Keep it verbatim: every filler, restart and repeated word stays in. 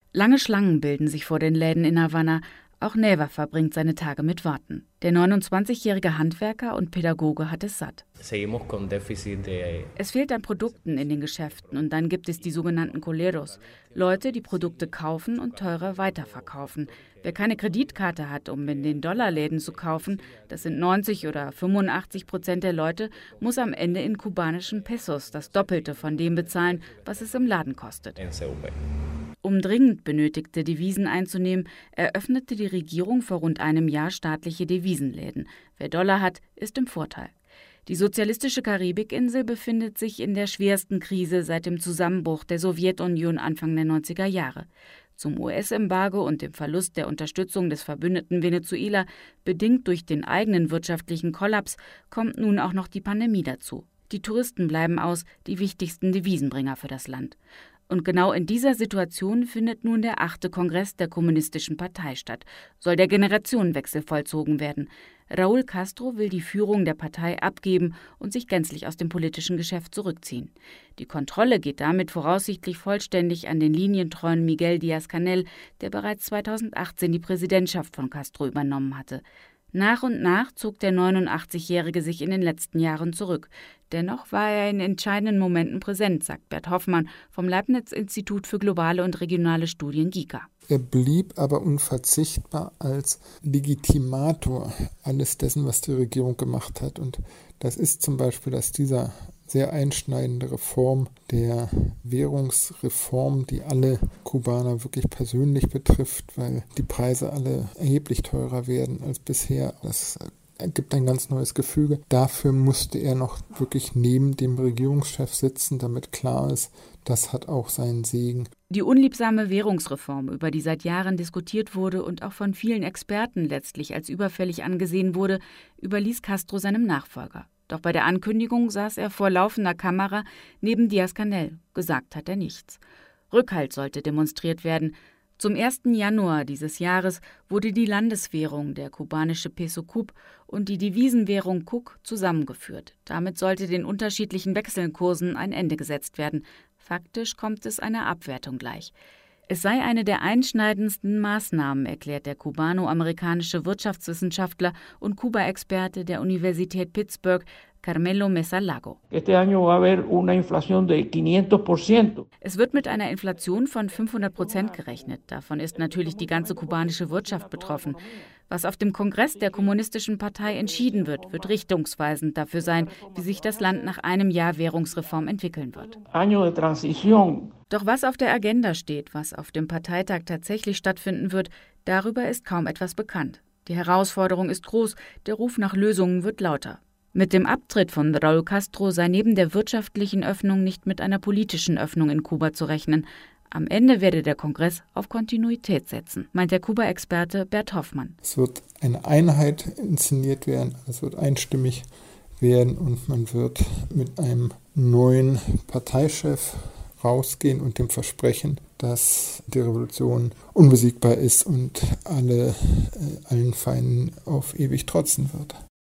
Lange Schlangen bilden sich vor den Läden in Havanna. Auch Neva verbringt seine Tage mit Warten. Der neunundzwanzigjährige Handwerker und Pädagoge hat es satt. Es fehlt an Produkten in den Geschäften und dann gibt es die sogenannten Coleros. Leute, die Produkte kaufen und teurer weiterverkaufen. Wer keine Kreditkarte hat, um in den Dollarläden zu kaufen, das sind neunzig oder fünfundachtzig Prozent der Leute, muss am Ende in kubanischen Pesos das Doppelte von dem bezahlen, was es im Laden kostet. Um dringend benötigte Devisen einzunehmen, eröffnete die Regierung vor rund einem Jahr staatliche Devisenläden. Wer Dollar hat, ist im Vorteil. Die sozialistische Karibikinsel befindet sich in der schwersten Krise seit dem Zusammenbruch der Sowjetunion Anfang der neunziger Jahre. Zum U S-Embargo und dem Verlust der Unterstützung des Verbündeten Venezuela, bedingt durch den eigenen wirtschaftlichen Kollaps, kommt nun auch noch die Pandemie dazu. Die Touristen bleiben aus, die wichtigsten Devisenbringer für das Land. Und genau in dieser Situation findet nun der achte Kongress der Kommunistischen Partei statt. Soll der Generationenwechsel vollzogen werden. Raúl Castro will die Führung der Partei abgeben und sich gänzlich aus dem politischen Geschäft zurückziehen. Die Kontrolle geht damit voraussichtlich vollständig an den linientreuen Miguel Díaz-Canel, der bereits zweitausendachtzehn die Präsidentschaft von Castro übernommen hatte. Nach und nach zog der neunundachtzigjährige sich in den letzten Jahren zurück. Dennoch war er in entscheidenden Momenten präsent, sagt Bert Hoffmann vom Leibniz-Institut für globale und regionale Studien GIKA. Er blieb aber unverzichtbar als Legitimator alles dessen, was die Regierung gemacht hat. Und das ist zum Beispiel, dass dieser sehr einschneidende Reform der Währungsreform, die alle Kubaner wirklich persönlich betrifft, weil die Preise alle erheblich teurer werden als bisher. Das ergibt ein ganz neues Gefüge. Dafür musste er noch wirklich neben dem Regierungschef sitzen, damit klar ist, das hat auch seinen Segen. Die unliebsame Währungsreform, über die seit Jahren diskutiert wurde und auch von vielen Experten letztlich als überfällig angesehen wurde, überließ Castro seinem Nachfolger. Doch bei der Ankündigung saß er vor laufender Kamera neben Díaz-Canel. Gesagt hat er nichts. Rückhalt sollte demonstriert werden. Zum ersten Januar dieses Jahres wurde die Landeswährung, der kubanische Peso Cub, und die Devisenwährung C U C zusammengeführt. Damit sollte den unterschiedlichen Wechselkursen ein Ende gesetzt werden. Faktisch kommt es einer Abwertung gleich. Es sei eine der einschneidendsten Maßnahmen, erklärt der kubano-amerikanische Wirtschaftswissenschaftler und Kuba-Experte der Universität Pittsburgh, Carmelo Mesa-Lago. Es wird mit einer Inflation von fünfhundert Prozent gerechnet. Davon ist natürlich die ganze kubanische Wirtschaft betroffen. Was auf dem Kongress der Kommunistischen Partei entschieden wird, wird richtungsweisend dafür sein, wie sich das Land nach einem Jahr Währungsreform entwickeln wird. Doch was auf der Agenda steht, was auf dem Parteitag tatsächlich stattfinden wird, darüber ist kaum etwas bekannt. Die Herausforderung ist groß, der Ruf nach Lösungen wird lauter. Mit dem Abtritt von Raúl Castro sei neben der wirtschaftlichen Öffnung nicht mit einer politischen Öffnung in Kuba zu rechnen. Am Ende werde der Kongress auf Kontinuität setzen, meint der Kuba-Experte Bert Hoffmann. Es wird eine Einheit inszeniert werden, es wird einstimmig werden und man wird mit einem neuen Parteichef rausgehen und dem Versprechen, dass die Revolution unbesiegbar ist und alle, äh, allen Feinden auf ewig trotzen wird.